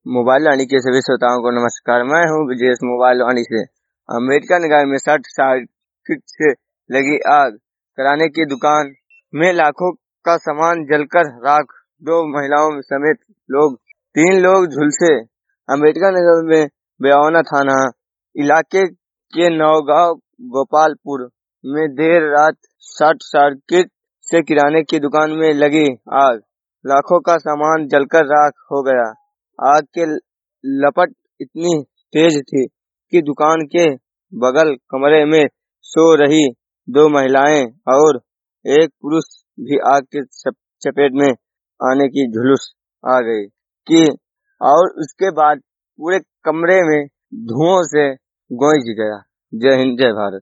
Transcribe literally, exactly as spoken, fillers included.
Mobile वाणी के सभी श्रोताओं को नमस्कार। मैं हूं विजय मोबाइल वाणी से। अमेरिका नगर में शॉर्ट सर्किट से लगी आग, किराने की दुकान में लाखों का सामान जलकर राख, दो महिलाओं समेत लोग तीन लोग झुलसे। अमेरिका नगर में बेवाना थाना इलाके के नौगांव गोपालपुर में देर रात शॉर्ट सर्किट से किराने की दुकान में लगी आग, लाखों का सामान जलकर राख हो गया। आग के लपट इतनी तेज थी कि दुकान के बगल कमरे में सो रही दो महिलाएं और एक पुरुष भी आग के चपेट में आने की झुलस आ गई कि और उसके बाद पूरे कमरे में धुओं से गूंज गया। जय हिंद, जय भारत।